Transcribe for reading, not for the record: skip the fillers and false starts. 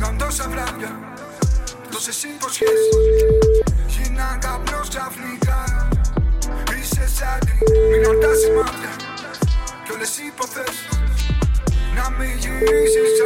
Περνάω τόσα βράδια, τόσες υποσχέσεις. Γίνα καπνός ξαφνικά. Είσαι σάντι, μην ρωτάς μάτια κι όλες οι υποθέσεις. Να μην γυρίσεις